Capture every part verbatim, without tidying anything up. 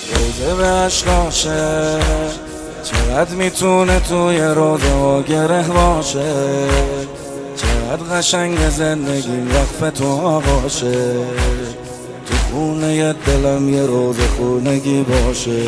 روزه به عشقاشه، چقدر میتونه توی روزه و گره باشه، چقدر قشنگ زندگی وقف تو آقاشه، تو خونه دلم یه روز خونگی باشه.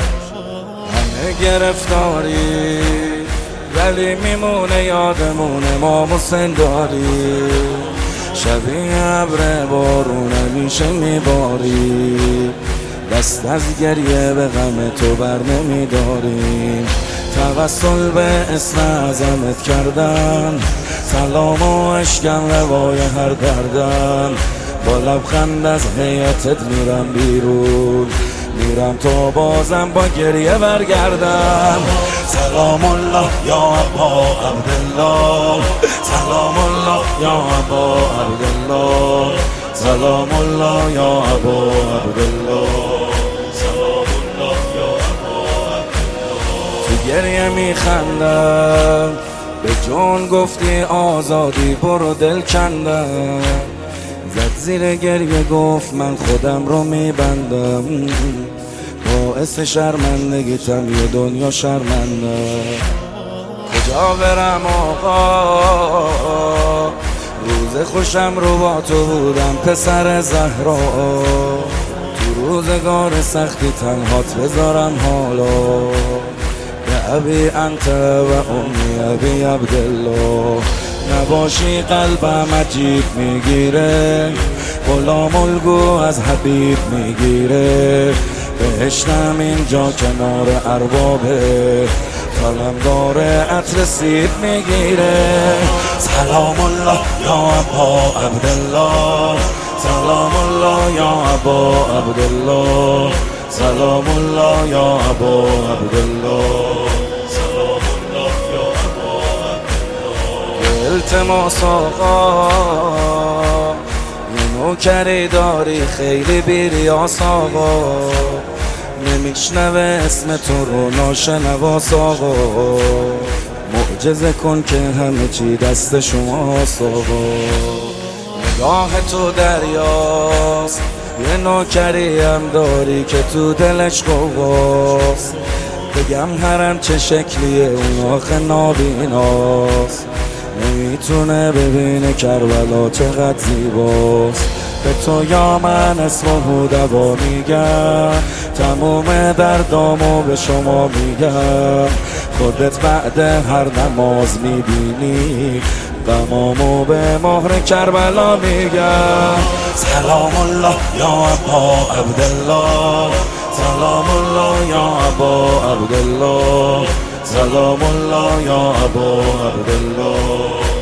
همه گرفتاری ولی میمونه یادمونه ما مسنداری، شبیه ابر بارون همیشه میباری، دست از گریه به غم تو بر نمیداریم، توسل به اسم عظمت کردن، سلام و اشکم روای هر دردن، با لبخند از حیاتت میرم بیرون، میرم تا بازم با گریه برگردم. سلام الله یا ابا عبدالله، سلام الله یا ابا عبدالله، سلام الله یا ابا عبدالله، سلام الله یا ابا عبدالله. تو گریه میخندم به جون گفتی آزادی برو دل کندم، زد زیر گریه گفت من خودم رو میبندم، باعث شرمندگیتم یه دنیا شرمنده. کجا برم آقا روز خوشم رو با تو بودم پسر زهرا، تو روزگار سختی تنهات بذارم حالا، به ابی انت و امی ابی عبدالله، نباشی قلبم عجیب میگیره، غلام الگو از حبیب میگیره، بهشتم اینجا کنار اربابه، قلم داره عطر سیب میگیره. سلام الله یا ابا عبدالله، سلام الله یا ابا عبدالله، سلام الله یا ابا عبدالله، سلام الله یا ابا عبدالله. التماس آقا یه نوکری داری خیلی بیریاس آقا، نمیشنوه اسم تو رو ناشنواس آقا، معجزه کن که همه چی دست شماست آقا. نگاه تو دریاست، یه نوکری هم داری که تو دلش قواست، بگم هرم چه شکلیه اون آخه نابیناست، نمیتونه ببینه کربلا چقدر زیباست، به تو یا من اسم و دوا میگم، تموم دردامو به شما میگم، خودت بعد هر نماز میبینی، غمامو به مهر کربلا میگم. سلام الله یا ابا عبدالله، سلام الله یا ابا عبدالله، سلام الله یا ابا عبدالله.